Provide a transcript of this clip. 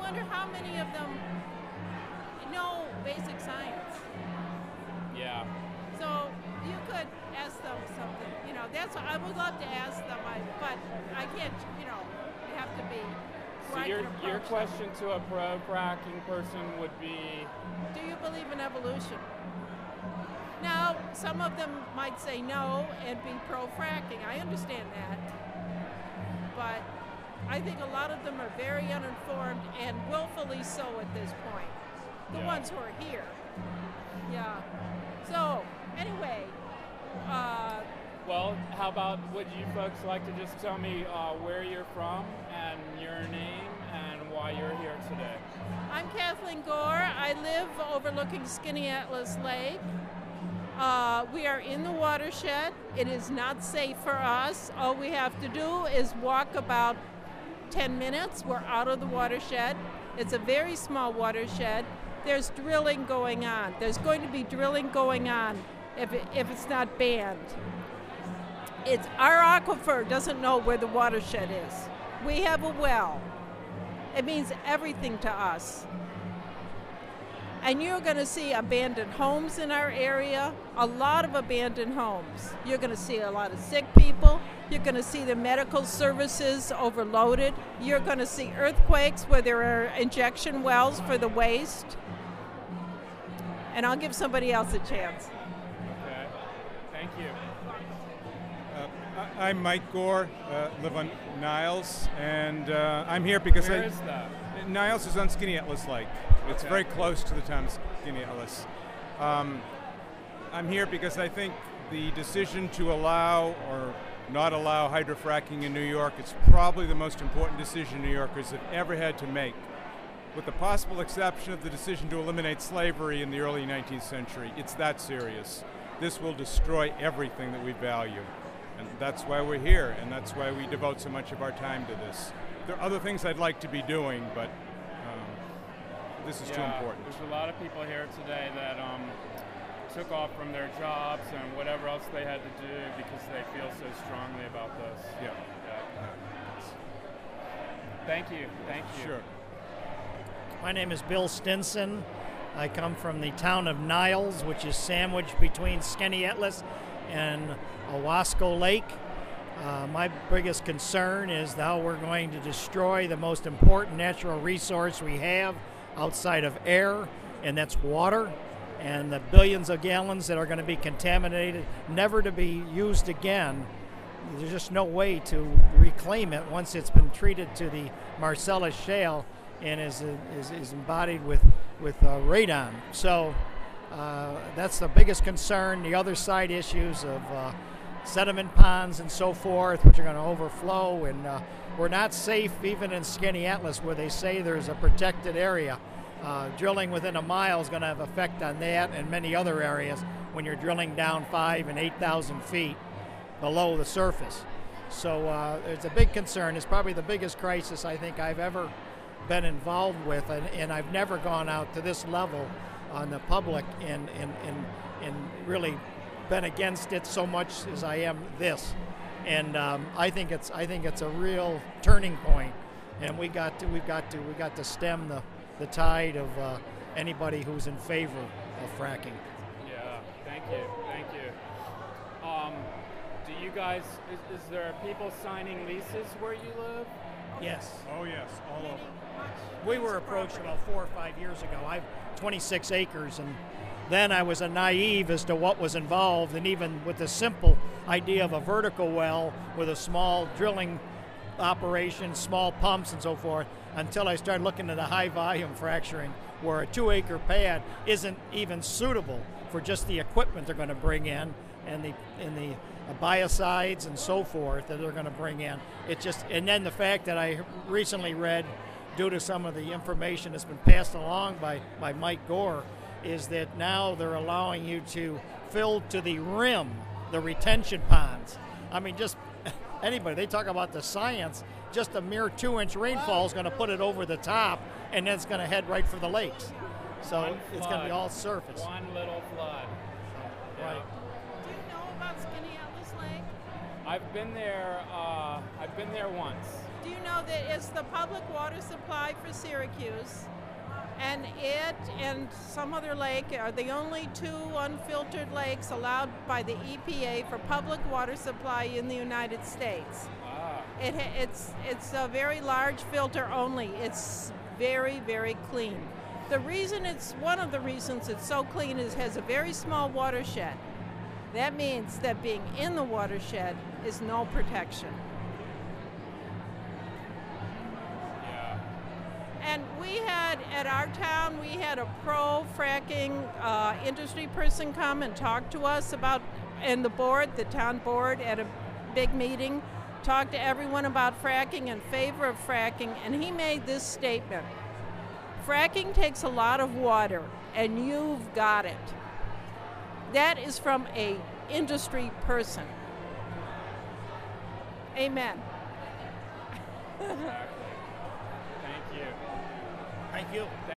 wonder how many of them know basic science. Yeah. So you could ask them something. You know, that's what I would love to ask them, but I can't. You know, you have to be. So your question to a pro-fracking person would be, do you believe in evolution? Now, some of them might say no and be pro-fracking. I understand that. But I think a lot of them are very uninformed and willfully so at this point. The ones who are here. Yeah. So, anyway. Well, how about would you folks like to just tell me where you're from and your name and why you're here today? I'm Kathleen Gore. I live overlooking Skaneateles Lake. We are in the watershed. It is not safe for us. All we have to do is walk about 10 minutes. We're out of the watershed. It's a very small watershed. There's drilling going on. There's going to be drilling going on if it's not banned. Our aquifer doesn't know where the watershed is. We have a well. It means everything to us. And you're going to see abandoned homes in our area, a lot of abandoned homes. You're going to see a lot of sick people. You're going to see the medical services overloaded. You're going to see earthquakes where there are injection wells for the waste. And I'll give somebody else a chance. Okay. Thank you. I'm Mike Gore, live on Niles, and I'm here because Where is that? Niles is on Skaneateles Lake. It's very close to the town of Skaneateles. I'm here because I think the decision to allow or not allow hydrofracking in New York is probably the most important decision New Yorkers have ever had to make. With the possible exception of the decision to eliminate slavery in the early 19th century, it's that serious. This will destroy everything that we value. And that's why we're here, and that's why we devote so much of our time to this. There are other things I'd like to be doing, but this is too important. There's a lot of people here today that took off from their jobs and whatever else they had to do because they feel so strongly about this. Yeah. Thank you. Thank you. Sure. My name is Bill Stinson. I come from the town of Niles, which is sandwiched between Skaneateles and Owasco Lake. My biggest concern is how we're going to destroy the most important natural resource we have outside of air, and that's water, and the billions of gallons that are going to be contaminated, never to be used again. There's just no way to reclaim it once it's been treated to the Marcellus Shale and is embodied with radon. So that's the biggest concern. The other side issues of sediment ponds and so forth, which are going to overflow, and we're not safe even in Skaneateles, where they say there's a protected area. Drilling within a mile is going to have effect on that and many other areas when you're drilling down 5,000 and 8,000 feet below the surface. So it's a big concern. It's probably the biggest crisis I think I've ever been involved with, and I've never gone out to this level on the public and really been against it so much as I am this. And I think it's a real turning point, and we've got to stem the tide of anybody who's in favor of fracking. Yeah, thank you. Do you guys, is there people signing leases where you live? Yes. Oh yes, all over. We were approached about 4 or 5 years ago. I have 26 acres, and then I was a naive as to what was involved, and even with the simple idea of a vertical well with a small drilling operation, small pumps and so forth, until I started looking at a high volume fracturing where a 2-acre pad isn't even suitable for just the equipment they're going to bring in and the biocides and so forth that they're going to bring in. It just, and then the fact that I recently read, due to some of the information that's been passed along by Mike Gore, is that now they're allowing you to fill to the rim the retention ponds. I mean, just anybody, they talk about the science, just a mere 2-inch rainfall is going to put it over the top, and then it's going to head right for the lakes. So it's going to be all surface. One little flood. Right. Do you know about Skaneateles Lake? I've been there once. Do you know that it's the public water supply for Syracuse? And it and some other lake are the only two unfiltered lakes allowed by the EPA for public water supply in the United States. Ah. It's a very large filter only. It's very, very clean. One of the reasons it's so clean is it has a very small watershed. That means that being in the watershed is no protection. And we had, at our town, we had a pro-fracking industry person come and talk to us about, and the town board at a big meeting, talked to everyone about fracking, in favor of fracking, and he made this statement: fracking takes a lot of water, and you've got it. That is from a industry person. Amen. Exactly. Thank you. Thank you.